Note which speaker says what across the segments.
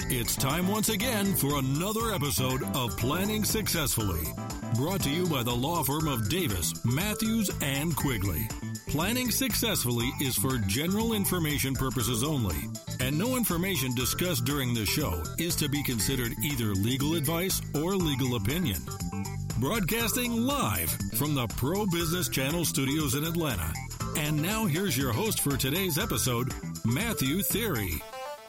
Speaker 1: It's time once again for another episode of Planning Successfully, brought to you by the law firm of Davis, Matthews, and Quigley. Planning Successfully is for general information purposes only, and no information discussed during the show is to be considered either legal advice or legal opinion. Broadcasting live from the Pro Business Channel studios in Atlanta. And now here's your host for today's episode, Matthew Thierry.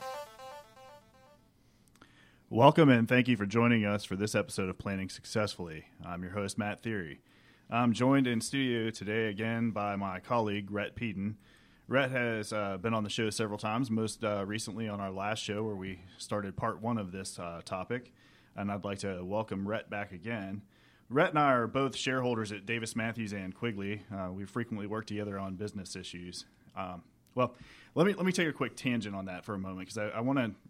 Speaker 2: Welcome and thank you for joining us for this episode of Planning Successfully. I'm your host, Matt Thierry. I'm joined in studio today again by my colleague, Rhett Peden. Rhett has been on the show several times, most recently on our last show where we started part one of this topic, and I'd like to welcome Rhett back again. Rhett and I are both shareholders at Davis, Matthews, and Quigley. We frequently work together on business issues. Well, let me take a quick tangent on that for a moment because I want to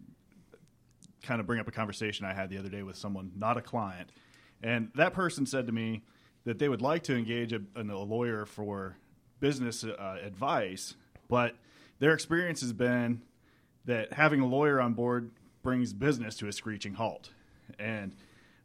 Speaker 2: kind of bring up a conversation I had the other day with someone, not a client. And that person said to me that they would like to engage a lawyer for business advice, but their experience has been that having a lawyer on board brings business to a screeching halt. And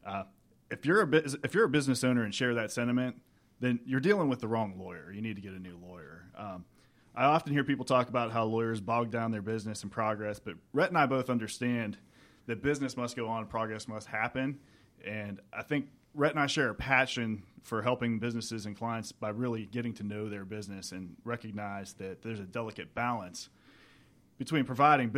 Speaker 2: if you're a business owner and share that sentiment, then you're dealing with the wrong lawyer. You need to get a new lawyer. I often hear people talk about how lawyers bog down their business and progress, but Rhett and I both understand that business must go on, progress must happen. And I think Rhett and I share a passion for helping businesses and clients by really getting to know their business and recognize that there's a delicate balance between providing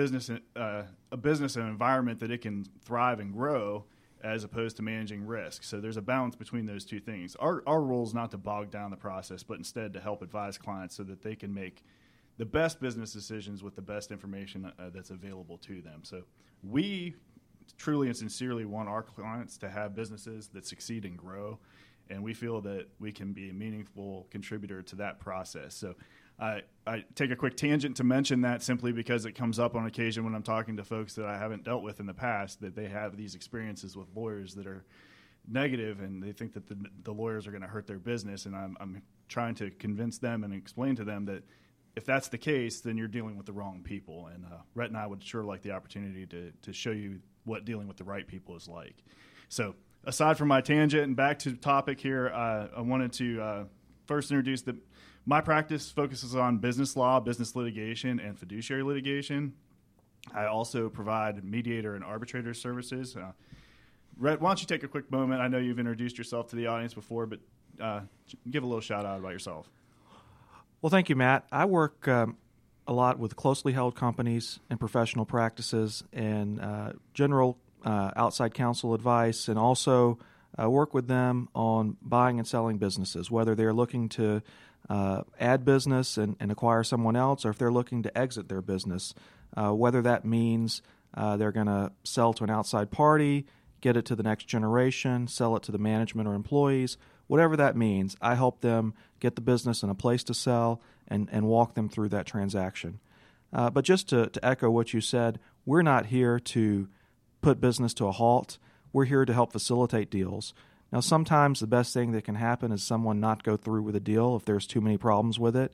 Speaker 2: a business and environment that it can thrive and grow as opposed to managing risk. So there's a balance between those two things. Our role is not to bog down the process, but instead to help advise clients so that they can make the best business decisions with the best information that's available to them. So we truly and sincerely want our clients to have businesses that succeed and grow, and we feel that we can be a meaningful contributor to that process. So I take a quick tangent to mention that simply because it comes up on occasion when I'm talking to folks that I haven't dealt with in the past, that they have these experiences with lawyers that are negative and they think that the lawyers are going to hurt their business. And I'm trying to convince them and explain to them that if that's the case, then you're dealing with the wrong people. And Rhett and I would sure like the opportunity to show you what dealing with the right people is like. So aside from my tangent and back to the topic here, I wanted to first introduce that my practice focuses on business law, business litigation, and fiduciary litigation. I also provide mediator and arbitrator services. Rhett, why don't you take a quick moment? I know you've introduced yourself to the audience before, but give a little shout out about yourself.
Speaker 3: Well, thank you, Matt. I work a lot with closely held companies and professional practices and general outside counsel advice, and also work with them on buying and selling businesses, whether they're looking to add business and acquire someone else, or if they're looking to exit their business, whether that means they're going to sell to an outside party, get it to the next generation, sell it to the management or employees. Whatever that means, I help them get the business in a place to sell and walk them through that transaction. But just to echo what you said, we're not here to put business to a halt. We're here to help facilitate deals. Now, sometimes the best thing that can happen is someone not go through with a deal if there's too many problems with it.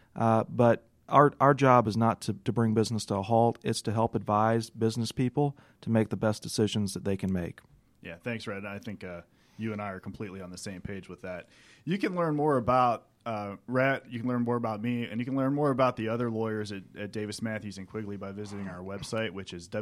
Speaker 3: But our job is not to bring business to a halt. It's to help advise business people to make the best decisions that they can make.
Speaker 2: Yeah, thanks, Red. I think you and I are completely on the same page with that. You can learn more about Rhett, you can learn more about me, and you can learn more about the other lawyers at Davis, Matthews, and Quigley by visiting our website, which is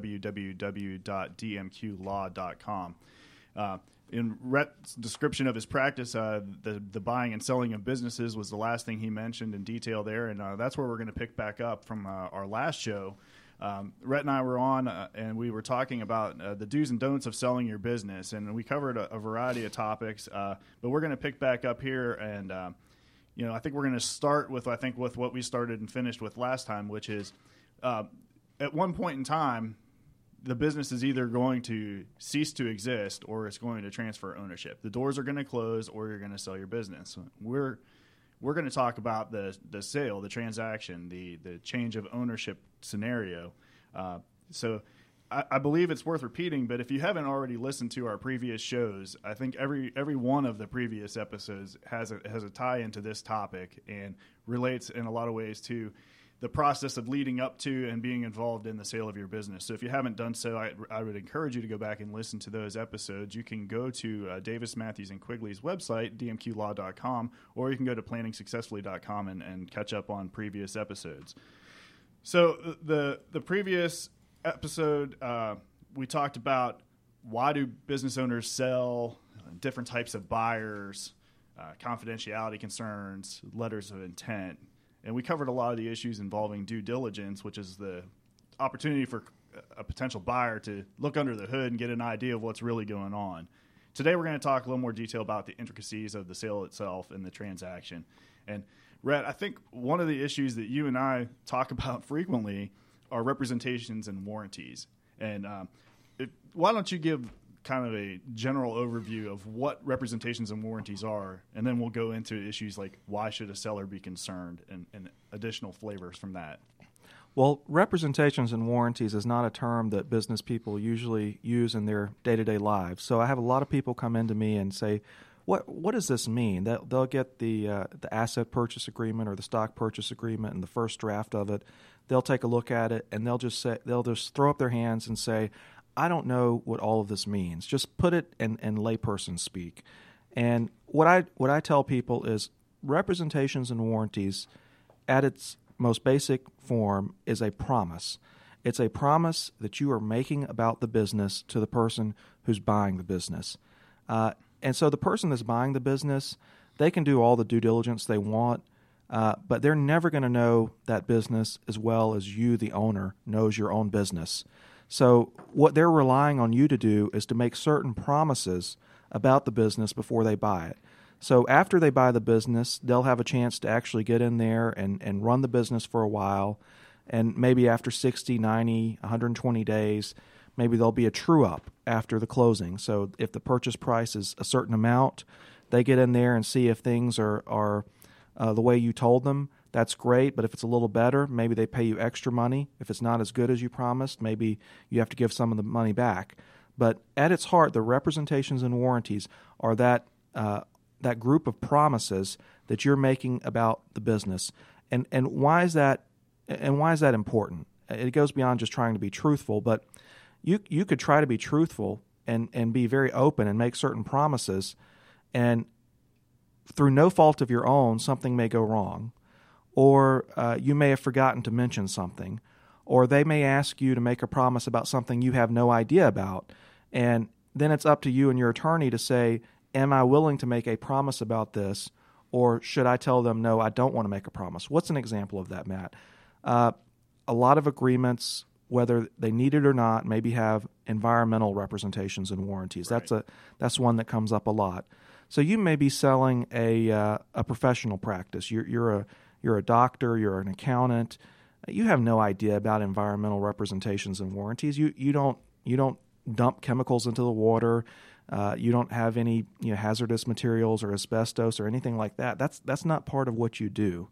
Speaker 2: www.dmqlaw.com. In Rhett's description of his practice, the buying and selling of businesses was the last thing he mentioned in detail there, and that's where we're going to pick back up from our last show. Rhett and I were on, and we were talking about the do's and don'ts of selling your business, and we covered a variety of topics. But we're going to pick back up here, and I think we're going to start with what we started and finished with last time, which is at one point in time, the business is either going to cease to exist or it's going to transfer ownership. The doors are going to close, or you're going to sell your business. We're going to talk about the sale, the transaction, the change of ownership scenario. So I believe it's worth repeating, but if you haven't already listened to our previous shows, I think every one of the previous episodes has a tie into this topic and relates in a lot of ways to the process of leading up to and being involved in the sale of your business. So if you haven't done so, I would encourage you to go back and listen to those episodes. You can go to Davis, Matthews, and Quigley's website, dmqlaw.com, or you can go to planningsuccessfully.com and catch up on previous episodes. So the previous episode, we talked about why do business owners sell, different types of buyers, confidentiality concerns, letters of intent. And we covered a lot of the issues involving due diligence, which is the opportunity for a potential buyer to look under the hood and get an idea of what's really going on. Today, we're going to talk a little more detail about the intricacies of the sale itself and the transaction. And, Rhett, I think one of the issues that you and I talk about frequently are representations and warranties. And why don't you give kind of a general overview of what representations and warranties are, and then we'll go into issues like why should a seller be concerned and additional flavors from that.
Speaker 3: Well, representations and warranties is not a term that business people usually use in their day-to-day lives. So I have a lot of people come into me and say, what does this mean? They'll get the asset purchase agreement or the stock purchase agreement and the first draft of it. They'll take a look at it, and they'll just throw up their hands and say, I don't know what all of this means. Just put it in layperson speak. And what I tell people is representations and warranties at its most basic form is a promise. It's a promise that you are making about the business to the person who's buying the business. And so the person that's buying the business, they can do all the due diligence they want, but they're never going to know that business as well as you, the owner, knows your own business. So what they're relying on you to do is to make certain promises about the business before they buy it. So after they buy the business, they'll have a chance to actually get in there and run the business for a while. And maybe after 60, 90, 120 days, maybe there'll be a true-up after the closing. So if the purchase price is a certain amount, they get in there and see if things are the way you told them. That's great, but if it's a little better, maybe they pay you extra money. If it's not as good as you promised, maybe you have to give some of the money back. But at its heart, the representations and warranties are that group of promises that you're making about the business. And why is that? And why is that important? It goes beyond just trying to be truthful, but you could try to be truthful and be very open and make certain promises, and through no fault of your own, something may go wrong. Or you may have forgotten to mention something, or they may ask you to make a promise about something you have no idea about, and then it's up to you and your attorney to say, am I willing to make a promise about this, or should I tell them, no, I don't want to make a promise? What's an example of that, Matt? A lot of agreements, whether they need it or not, maybe have environmental representations and warranties.
Speaker 2: Right.
Speaker 3: That's one that comes up a lot. So you may be selling a professional practice. You're a doctor, you're an accountant. You have no idea about environmental representations and warranties. You don't dump chemicals into the water. You don't have any hazardous materials or asbestos or anything like that. That's not part of what you do.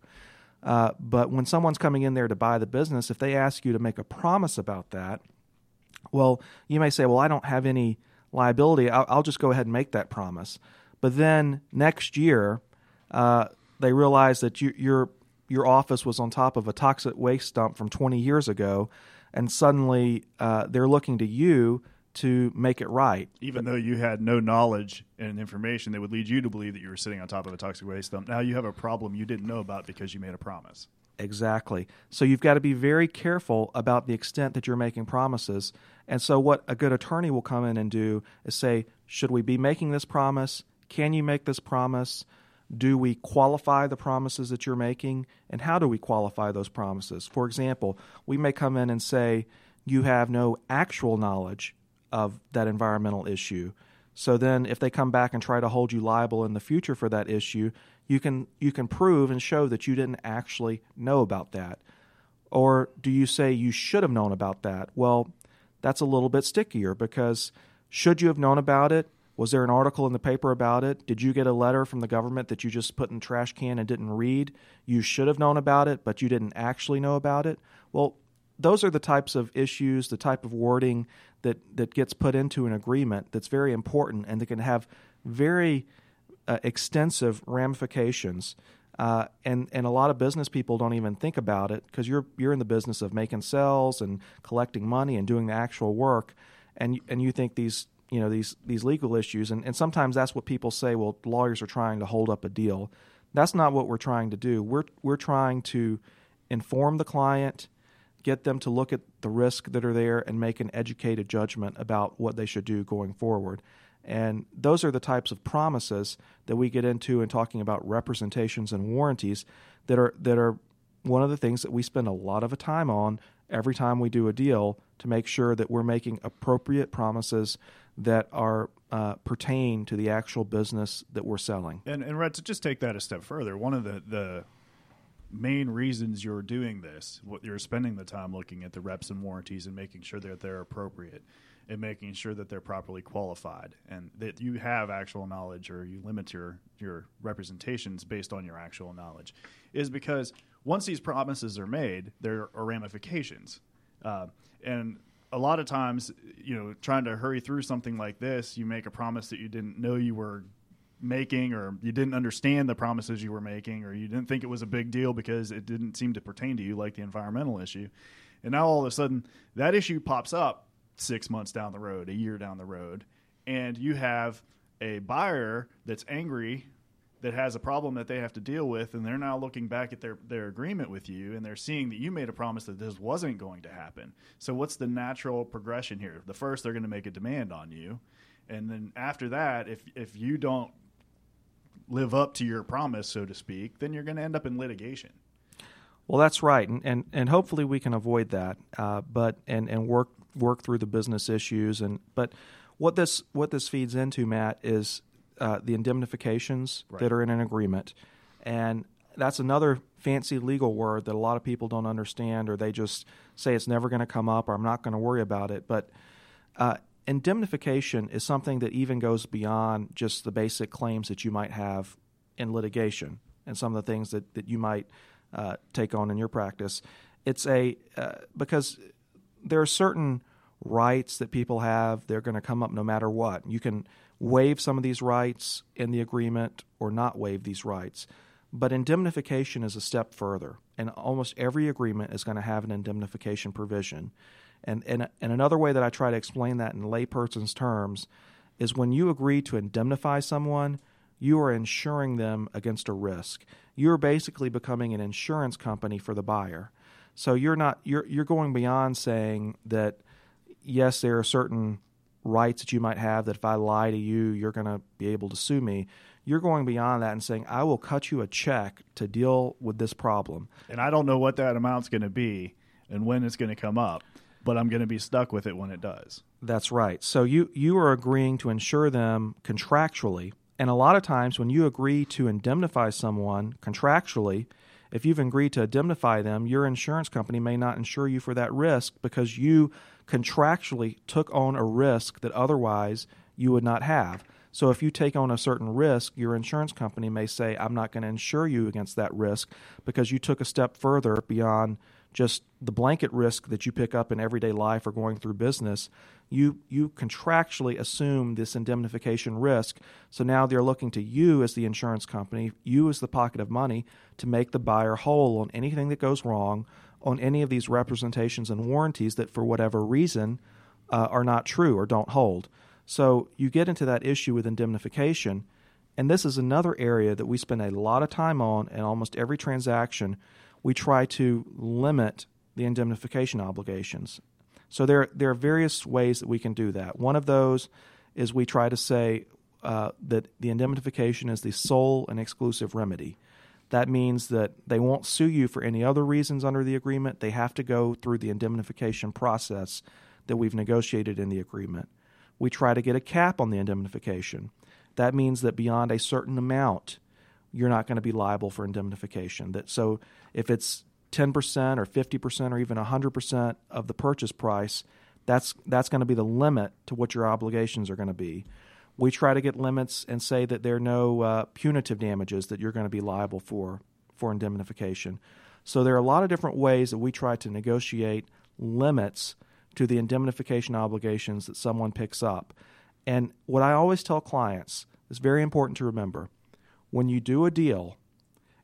Speaker 3: But when someone's coming in there to buy the business, if they ask you to make a promise about that, well, you may say, well, I don't have any liability. I'll just go ahead and make that promise. But then next year, they realize that your office was on top of a toxic waste dump from 20 years ago, and suddenly they're looking to you to make it right.
Speaker 2: Even though you had no knowledge and information that would lead you to believe that you were sitting on top of a toxic waste dump, now you have a problem you didn't know about because you made a promise.
Speaker 3: Exactly. So you've got to be very careful about the extent that you're making promises. And so what a good attorney will come in and do is say, should we be making this promise? Can you make this promise? Do we qualify the promises that you're making? And how do we qualify those promises? For example, we may come in and say, you have no actual knowledge of that environmental issue. So then if they come back and try to hold you liable in the future for that issue, you can prove and show that you didn't actually know about that. Or do you say you should have known about that? Well, that's a little bit stickier, because should you have known about it? Was there an article in the paper about it? Did you get a letter from the government that you just put in the trash can and didn't read? You should have known about it, but you didn't actually know about it? Well, those are the types of issues, the type of wording that gets put into an agreement that's very important and that can have very extensive ramifications. And a lot of business people don't even think about it because you're in the business of making sales and collecting money and doing the actual work, and you think these legal issues, and sometimes that's what people say. Well, lawyers are trying to hold up a deal. That's not what we're trying to do. We're trying to inform the client, get them to look at the risk that are there, and make an educated judgment about what they should do going forward. And those are the types of promises that we get into in talking about representations and warranties that are one of the things that we spend a lot of time on every time we do a deal to make sure that we're making appropriate promises that are pertain to the actual business that we're selling.
Speaker 2: And Rhett, to just take that a step further, one of the main reasons you're doing this, what you're spending the time looking at the reps and warranties and making sure that they're appropriate and making sure that they're properly qualified and that you have actual knowledge, or you limit your representations based on your actual knowledge, is because once these promises are made, there are ramifications. And a lot of times, trying to hurry through something like this, you make a promise that you didn't know you were making, or you didn't understand the promises you were making, or you didn't think it was a big deal because it didn't seem to pertain to you, like the environmental issue. And now all of a sudden that issue pops up 6 months down the road, a year down the road, and you have a buyer that's angry, that has a problem that they have to deal with, and they're now looking back at their agreement with you, and they're seeing that you made a promise that this wasn't going to happen. So what's the natural progression here? The first, they're going to make a demand on you, and then after that, if you don't live up to your promise, so to speak, then you're going to end up in litigation.
Speaker 3: Well, that's right, and hopefully we can avoid that, but work through the business issues. But what this feeds into, Matt, is the indemnifications that are in an agreement, and that's another fancy legal word that a lot of people don't understand, or they just say it's never going to come up, or I'm not going to worry about it. But indemnification is something that even goes beyond just the basic claims that you might have in litigation and some of the things that you might take on in your practice. It's because there are certain rights that people have. They're going to come up no matter what. You can waive some of these rights in the agreement or not waive these rights. But indemnification is a step further, and almost every agreement is going to have an indemnification provision. And another way that I try to explain that in layperson's terms is when you agree to indemnify someone, you are insuring them against a risk. You're basically becoming an insurance company for the buyer. So you're going beyond saying that, yes, there are certain rights that you might have that if I lie to you, you're going to be able to sue me. You're going beyond that and saying, I will cut you a check to deal with this problem.
Speaker 2: And I don't know what that amount's going to be and when it's going to come up, but I'm going to be stuck with it when it does.
Speaker 3: That's right. So you are agreeing to insure them contractually. And a lot of times when you agree to indemnify someone contractually, if you've agreed to indemnify them, your insurance company may not insure you for that risk because you contractually took on a risk that otherwise you would not have. So if you take on a certain risk, your insurance company may say, I'm not going to insure you against that risk because you took a step further beyond just the blanket risk that you pick up in everyday life or going through business. You contractually assume this indemnification risk, so now they're looking to you as the insurance company, you as the pocket of money, to make the buyer whole on anything that goes wrong, on any of these representations and warranties that for whatever reason are not true or don't hold. So you get into that issue with indemnification, and this is another area that we spend a lot of time on in almost every transaction. We try to limit the indemnification obligations. So there are various ways that we can do that. One of those is we try to say that the indemnification is the sole and exclusive remedy. That means that they won't sue you for any other reasons under the agreement. They have to go through the indemnification process that we've negotiated in the agreement. We try to get a cap on the indemnification. That means that beyond a certain amount, you're not going to be liable for indemnification. So if it's 10% or 50% or even 100% of the purchase price, that's going to be the limit to what your obligations are going to be. We try to get limits and say that there are no punitive damages that you're going to be liable for indemnification. So there are a lot of different ways that we try to negotiate limits to the indemnification obligations that someone picks up. And what I always tell clients is very important to remember. When you do a deal,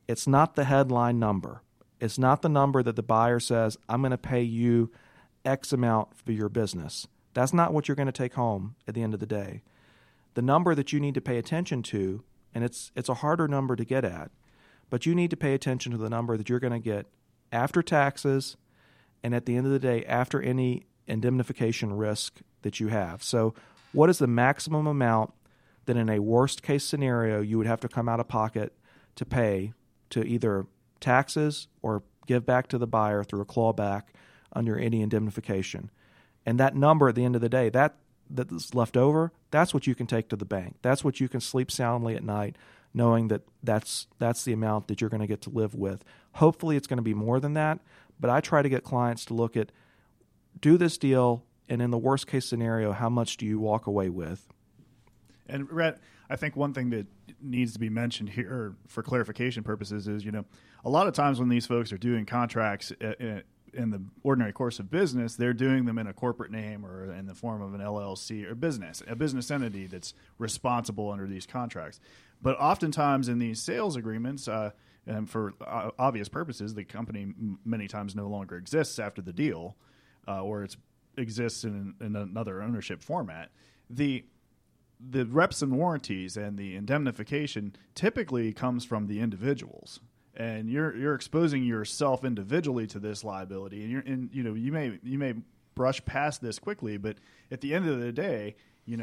Speaker 3: It's not the headline number. It's not the number that the buyer says, I'm going to pay you X amount for your business. That's not what you're going to take home at the end of the day. The number that you need to pay attention to, and it's a harder number to get at, but you need to pay attention to the number that you're going to get after taxes and at the end of the day after any indemnification risk that you have. So what is the maximum amount that in a worst case scenario you would have to come out of pocket to pay to either taxes or give back to the buyer through a clawback under any indemnification? And that number at the end of the day, that's left over, that's what you can take to the bank. That's what you can sleep soundly at night knowing that that's the amount that you're going to get to live with. Hopefully it's going to be more than that, but I try to get clients to look at, do this deal, and in the worst case scenario, how much do you walk away with?
Speaker 2: And Rhett, I think one thing that needs to be mentioned here for clarification purposes is, a lot of times when these folks are doing contracts in the ordinary course of business, they're doing them in a corporate name or in the form of an LLC or a business entity that's responsible under these contracts. But oftentimes in these sales agreements, and for obvious purposes, the company many times no longer exists after the deal, or it exists in another ownership format. The reps and warranties and the indemnification typically comes from the individuals. And you're exposing yourself individually to this liability, and you may brush past this quickly, but at the end of the day,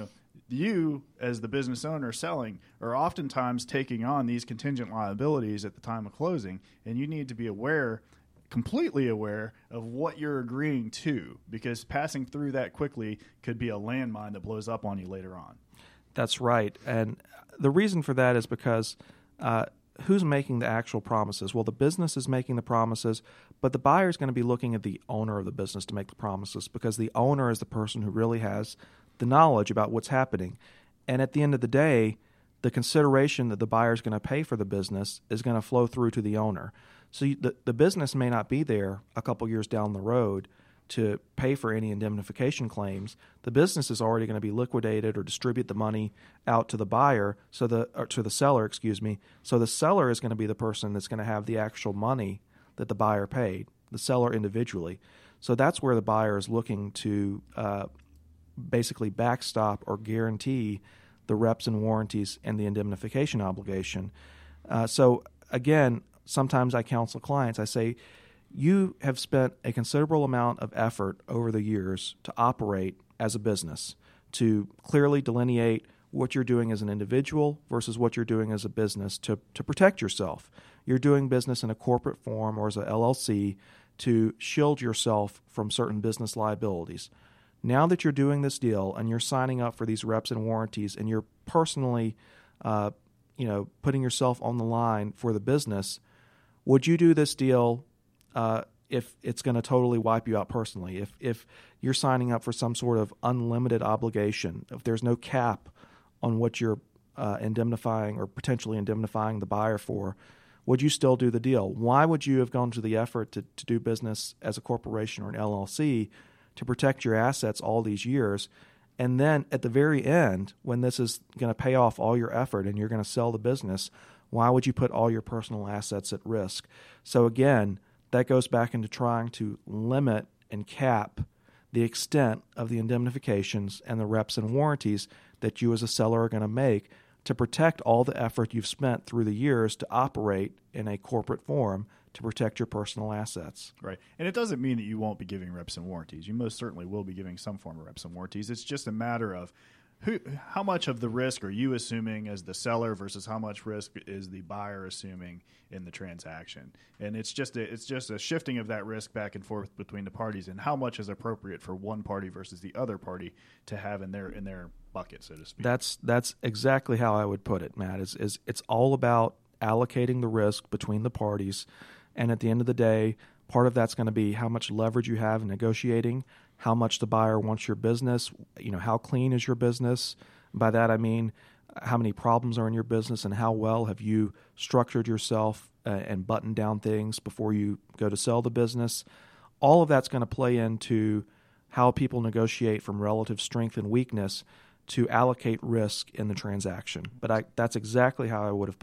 Speaker 2: you as the business owner selling are oftentimes taking on these contingent liabilities at the time of closing, and you need to be completely aware of what you're agreeing to, because passing through that quickly could be a landmine that blows up on you later on.
Speaker 3: That's right, and the reason for that is because who's making the actual promises? Well, the business is making the promises, but the buyer is going to be looking at the owner of the business to make the promises, because the owner is the person who really has the knowledge about what's happening. And at the end of the day, the consideration that the buyer is going to pay for the business is going to flow through to the owner. So the business may not be there a couple years down the road to pay for any indemnification claims. The business is already going to be liquidated or distribute the money out to the buyer, to the seller, So the seller is going to be the person that's going to have the actual money that the buyer paid, the seller individually. So that's where the buyer is looking to basically backstop or guarantee the reps and warranties and the indemnification obligation. So again, sometimes I counsel clients. I say, you have spent a considerable amount of effort over the years to operate as a business, to clearly delineate what you're doing as an individual versus what you're doing as a business to protect yourself. You're doing business in a corporate form or as a LLC to shield yourself from certain business liabilities. Now that you're doing this deal and you're signing up for these reps and warranties and you're personally putting yourself on the line for the business, would you do this deal if it's going to totally wipe you out personally? If you're signing up for some sort of unlimited obligation, if there's no cap on what you're indemnifying or potentially indemnifying the buyer for, would you still do the deal? Why would you have gone to the effort to do business as a corporation or an LLC to protect your assets all these years? And then at the very end, when this is going to pay off all your effort and you're going to sell the business, why would you put all your personal assets at risk? So again, that goes back into trying to limit and cap the extent of the indemnifications and the reps and warranties that you as a seller are going to make to protect all the effort you've spent through the years to operate in a corporate form to protect your personal assets.
Speaker 2: Right. And it doesn't mean that you won't be giving reps and warranties. You most certainly will be giving some form of reps and warranties. It's just a matter of how much of the risk are you assuming as the seller versus how much risk is the buyer assuming in the transaction. And it's just a shifting of that risk back and forth between the parties, and how much is appropriate for one party versus the other party to have in their bucket, so to speak.
Speaker 3: That's exactly how I would put it, Matt. It's all about allocating the risk between the parties, and at the end of the day, part of that's going to be how much leverage you have in negotiating, how much the buyer wants your business, how clean is your business. By that I mean how many problems are in your business and how well have you structured yourself and buttoned down things before you go to sell the business. All of that's going to play into how people negotiate from relative strength and weakness to allocate risk in the transaction. But that's exactly how I would have put it.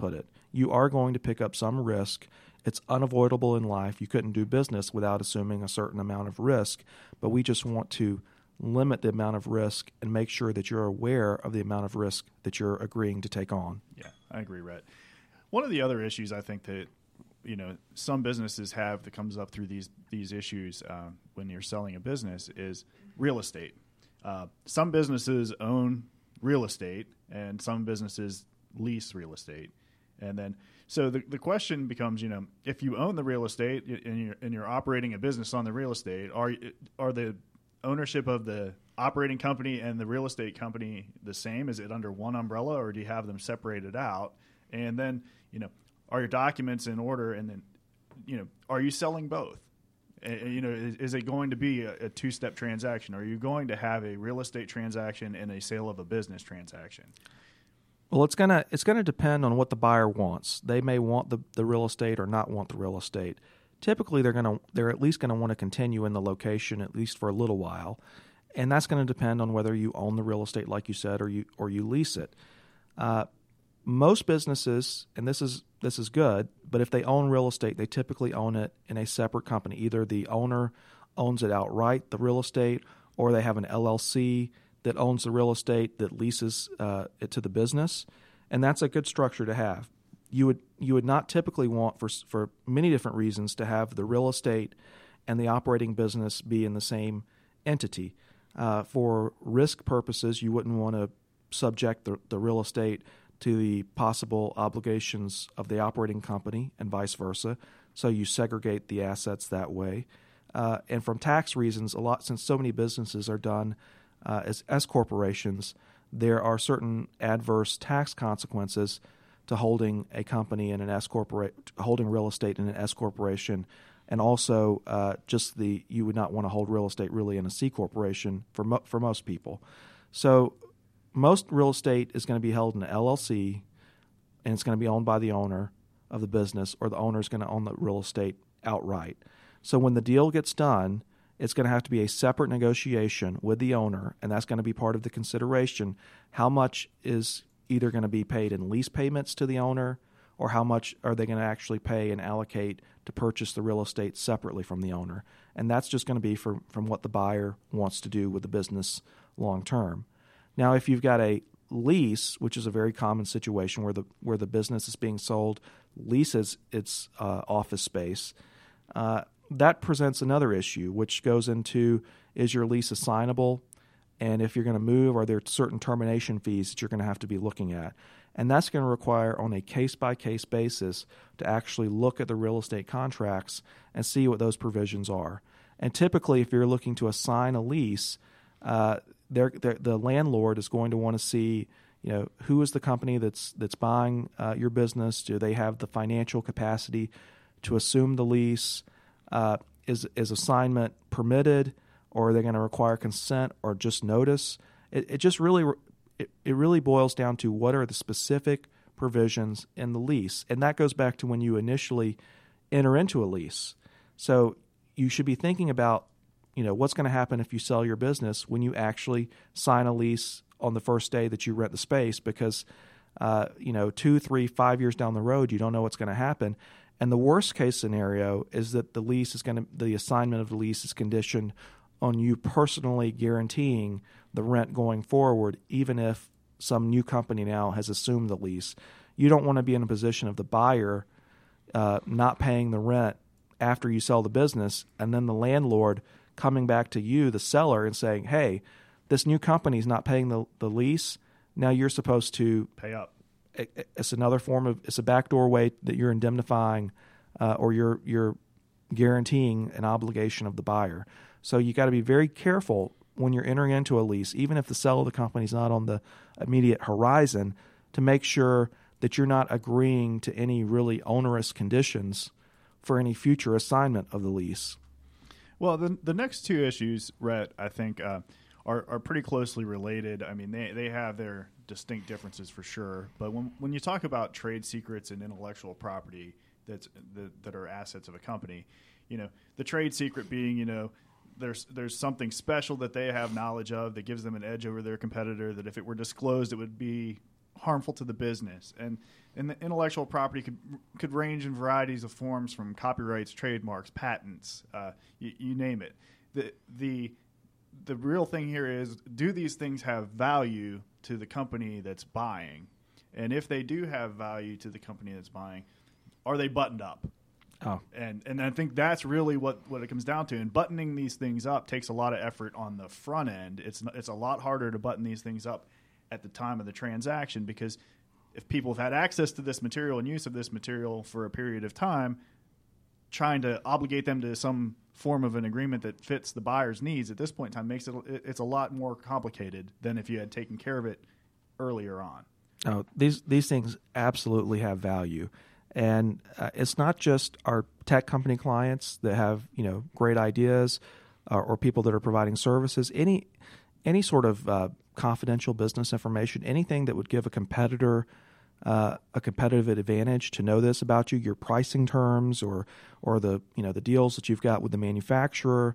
Speaker 3: you are going to pick up some risk. It's unavoidable in life. You couldn't do business without assuming a certain amount of risk, but we just want to limit the amount of risk and make sure that you're aware of the amount of risk that you're agreeing to take on.
Speaker 2: Yeah, I agree, Rhett. One of the other issues I think that some businesses have that comes up through these issues when you're selling a business is real estate. Some businesses own real estate, and some businesses lease real estate. And then, so the question becomes, if you own the real estate and you're operating a business on the real estate, are the ownership of the operating company and the real estate company the same? Is it under one umbrella, or do you have them separated out? And then, are your documents in order? And then, are you selling both? Is it going to be a two-step transaction? Are you going to have a real estate transaction and a sale of a business transaction?
Speaker 3: Well, it's gonna depend on what the buyer wants. They may want the real estate or not want the real estate. Typically, they're at least going to want to continue in the location at least for a little while, and that's going to depend on whether you own the real estate, like you said, or you lease it. Most businesses, and this is good, but if they own real estate, they typically own it in a separate company. Either the owner owns it outright, the real estate, or they have an LLC that owns the real estate that leases it to the business, and that's a good structure to have. You would not typically want, for many different reasons, to have the real estate and the operating business be in the same entity. For risk purposes, you wouldn't want to subject the real estate to the possible obligations of the operating company and vice versa. So you segregate the assets that way. And from tax reasons, since so many businesses are done as S corporations, there are certain adverse tax consequences to holding a company in an S holding real estate in an S corporation, and also you would not want to hold real estate really in a C corporation for most people. So most real estate is going to be held in an LLC, and it's going to be owned by the owner of the business, or the owner is going to own the real estate outright. So when the deal gets done, it's going to have to be a separate negotiation with the owner, and that's going to be part of the consideration. How much is either going to be paid in lease payments to the owner, or how much are they going to actually pay and allocate to purchase the real estate separately from the owner? And that's just going to be from what the buyer wants to do with the business long term. Now, if you've got a lease, which is a very common situation where the business is being sold, leases its office space, that presents another issue, which goes into, is your lease assignable? And if you're going to move, are there certain termination fees that you're going to have to be looking at? And that's going to require, on a case-by-case basis, to actually look at the real estate contracts and see what those provisions are. And typically, if you're looking to assign a lease, the landlord is going to want to see, who is the company that's buying your business? Do they have the financial capacity to assume the lease? Is assignment permitted, or are they going to require consent or just notice? It really boils down to what are the specific provisions in the lease, and that goes back to when you initially enter into a lease. So you should be thinking about what's going to happen if you sell your business when you actually sign a lease on the first day that you rent the space, because 2, 3, 5 years down the road, you don't know what's going to happen. And the worst case scenario is that the assignment of the lease is conditioned on you personally guaranteeing the rent going forward, even if some new company now has assumed the lease. You don't want to be in a position of the buyer not paying the rent after you sell the business, and then the landlord coming back to you, the seller, and saying, hey, this new company's not paying the lease. Now you're supposed to
Speaker 2: pay up.
Speaker 3: It's another form of, it's a backdoor way that you're indemnifying or you're guaranteeing an obligation of the buyer. So you got to be very careful when you're entering into a lease, even if the sale of the company is not on the immediate horizon, to make sure that you're not agreeing to any really onerous conditions for any future assignment of the lease.
Speaker 2: Well, the next two issues, Rhett, I think are pretty closely related. I mean, they have their distinct differences for sure. But when you talk about trade secrets and intellectual property that are assets of a company, the trade secret being, there's something special that they have knowledge of that gives them an edge over their competitor, that if it were disclosed, it would be harmful to the business. And And the intellectual property could range in varieties of forms, from copyrights, trademarks, patents, you name it. The real thing here is, do these things have value to the company that's buying? And if they do have value to the company that's buying, are they buttoned up?
Speaker 3: Oh.
Speaker 2: And I think that's really what it comes down to. And buttoning these things up takes a lot of effort on the front end. It's a lot harder to button these things up at the time of the transaction, because if people have had access to this material and use of this material for a period of time, trying to obligate them to some form of an agreement that fits the buyer's needs at this point in time makes it's a lot more complicated than if you had taken care of it earlier on.
Speaker 3: Oh, these things absolutely have value, and it's not just our tech company clients that have great ideas, or people that are providing services. Any sort of confidential business information, anything that would give a competitor a competitive advantage to know this about you, your pricing terms, or the the deals that you've got with the manufacturer,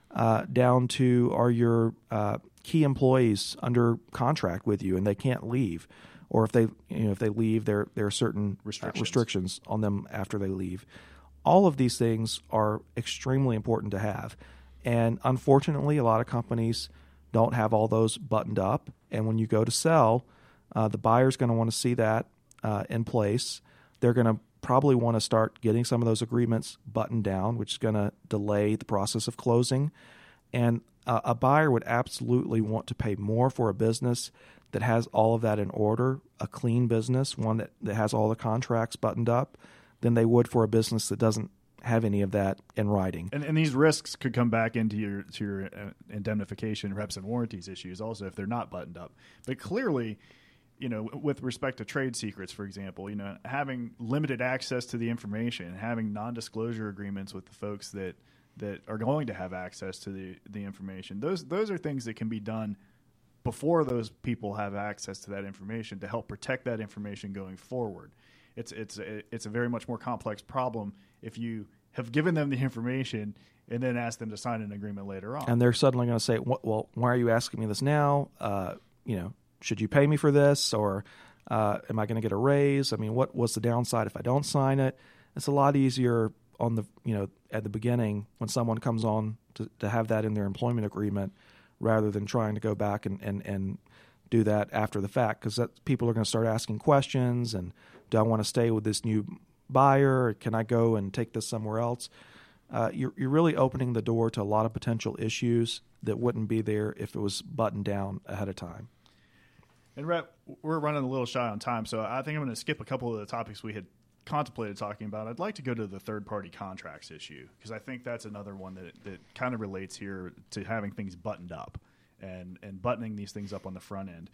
Speaker 3: down to are your key employees under contract with you and they can't leave, or if they leave, there are certain restrictions on them after they leave. All of these things are extremely important to have, and unfortunately, a lot of companies don't have all those buttoned up. And when you go to sell, the buyer's going to want to see that in place. They're going to probably want to start getting some of those agreements buttoned down, which is going to delay the process of closing. And a buyer would absolutely want to pay more for a business that has all of that in order, a clean business, one that has all the contracts buttoned up, than they would for a business that doesn't have any of that in writing.
Speaker 2: And these risks could come back into your indemnification, reps, and warranties issues also if they're not buttoned up. But clearly, with respect to trade secrets, for example, having limited access to the information, having non-disclosure agreements with the folks that are going to have access to the information, those are things that can be done before those people have access to that information to help protect that information going forward. It's a very much more complex problem if you have given them the information and then ask them to sign an agreement later on.
Speaker 3: And they're suddenly going to say, well, why are you asking me this now? Should you pay me for this, or am I going to get a raise? I mean, what's the downside if I don't sign it? It's a lot easier on at the beginning when someone comes on to have that in their employment agreement, rather than trying to go back and do that after the fact, because people are going to start asking questions. And do I want to stay with this new buyer? Or can I go and take this somewhere else? You're really opening the door to a lot of potential issues that wouldn't be there if it was buttoned down ahead of time.
Speaker 2: And Rhett, we're running a little shy on time, so I think I'm going to skip a couple of the topics we had contemplated talking about. I'd like to go to the third-party contracts issue, because I think that's another one that kind of relates here to having things buttoned up and buttoning these things up on the front end.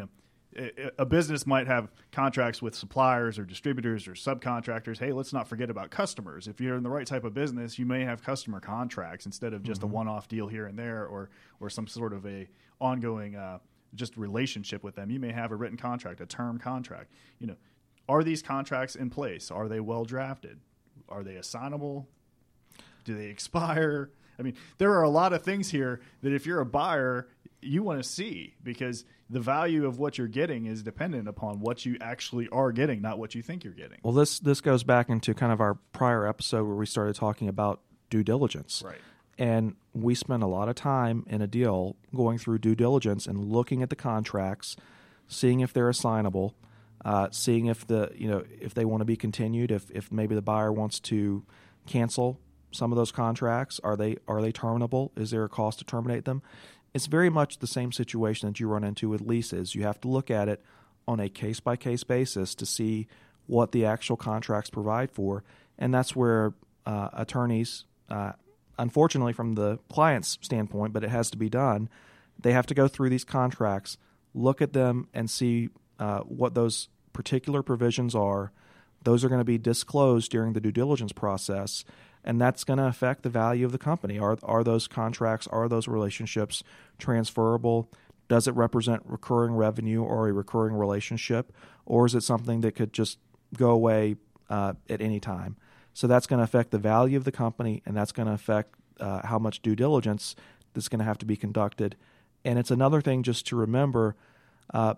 Speaker 2: A business might have contracts with suppliers or distributors or subcontractors. Hey, let's not forget about customers. If you're in the right type of business, you may have customer contracts instead of just a one-off deal here and there, or some sort of a ongoing just relationship with them. You may have a written contract, a term contract. Are these contracts in place? Are they well drafted? Are they assignable? Do they expire? I mean, there are a lot of things here that if you're a buyer, you want to see, because the value of what you're getting is dependent upon what you actually are getting, not what you think you're getting.
Speaker 3: Well, this goes back into kind of our prior episode where we started talking about due diligence.
Speaker 2: Right.
Speaker 3: And we spend a lot of time in a deal going through due diligence and looking at the contracts, seeing if they're assignable, seeing if if they want to be continued, if maybe the buyer wants to cancel some of those contracts. Are they terminable? Is there a cost to terminate them? It's very much the same situation that you run into with leases. You have to look at it on a case-by-case basis to see what the actual contracts provide for, and that's where attorneys, unfortunately from the client's standpoint, but it has to be done, they have to go through these contracts, look at them, and see what those particular provisions are. Those are going to be disclosed during the due diligence process, and that's going to affect the value of the company. Are those contracts, are those relationships transferable? Does it represent recurring revenue or a recurring relationship, or is it something that could just go away at any time? So that's going to affect the value of the company, and that's going to affect how much due diligence that's going to have to be conducted. And it's another thing just to remember,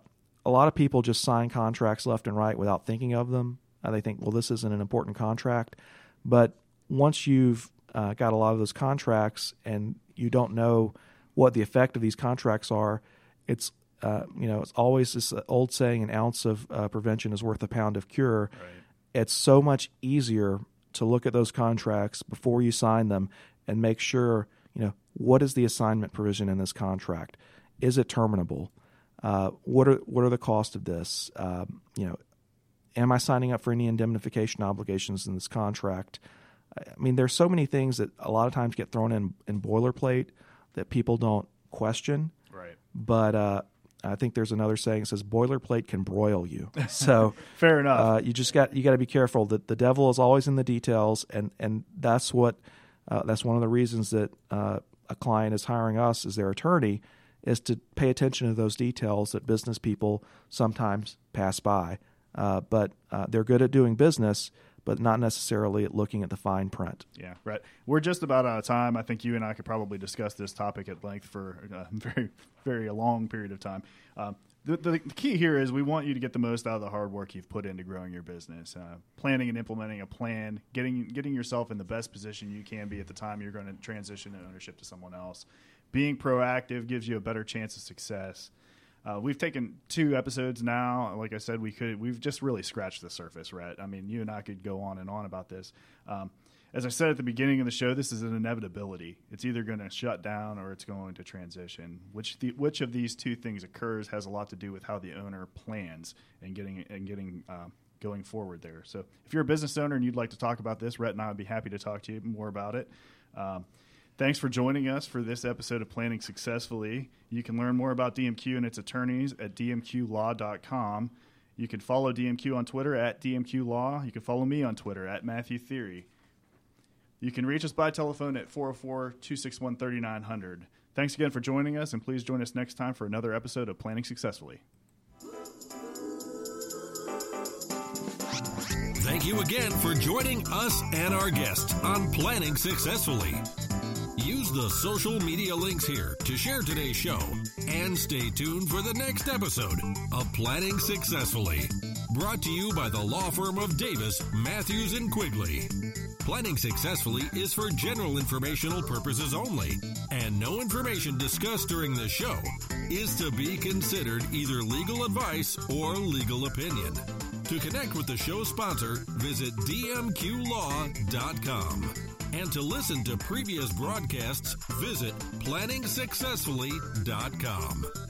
Speaker 3: a lot of people just sign contracts left and right without thinking of them. They think, well, this isn't an important contract. But once you've got a lot of those contracts and you don't know what the effect of these contracts are, it's it's always this old saying, an ounce of prevention is worth a pound of cure.
Speaker 2: Right.
Speaker 3: It's so much easier to look at those contracts before you sign them and make sure, what is the assignment provision in this contract? Is it terminable? What are the costs of this? Am I signing up for any indemnification obligations in this contract? I mean, there's so many things that a lot of times get thrown in boilerplate that people don't question.
Speaker 2: Right.
Speaker 3: But I think there's another saying that says boilerplate can broil you. So
Speaker 2: fair enough.
Speaker 3: You got to be careful that the devil is always in the details, and that's one of the reasons that a client is hiring us as their attorney, is to pay attention to those details that business people sometimes pass by. But they're good at doing business, but not necessarily at looking at the fine print.
Speaker 2: Yeah, right. We're just about out of time. I think you and I could probably discuss this topic at length for a very, very long period of time. The key here is we want you to get the most out of the hard work you've put into growing your business, planning and implementing a plan, getting yourself in the best position you can be at the time you're going to transition ownership to someone else. Being proactive gives you a better chance of success. We've taken 2 episodes now. Like I said, we've just really scratched the surface, Rhett. I mean, you and I could go on and on about this. As I said at the beginning of the show, this is an inevitability. It's either going to shut down or it's going to transition. Which of these 2 things occurs has a lot to do with how the owner plans and getting going forward there. So if you're a business owner and you'd like to talk about this, Rhett and I would be happy to talk to you more about it. Thanks for joining us for this episode of Planning Successfully. You can learn more about DMQ and its attorneys at dmqlaw.com. You can follow DMQ on Twitter at DMQLaw. You can follow me on Twitter at Matthew Theory. You can reach us by telephone at 404-261-3900. Thanks again for joining us, and please join us next time for another episode of Planning Successfully.
Speaker 1: Thank you again for joining us and our guests on Planning Successfully. Use the social media links here to share today's show, and stay tuned for the next episode of Planning Successfully, brought to you by the law firm of Davis, Matthews & Quigley. Planning Successfully is for general informational purposes only, and no information discussed during the show is to be considered either legal advice or legal opinion. To connect with the show sponsor, visit dmqlaw.com. And to listen to previous broadcasts, visit planningsuccessfully.com.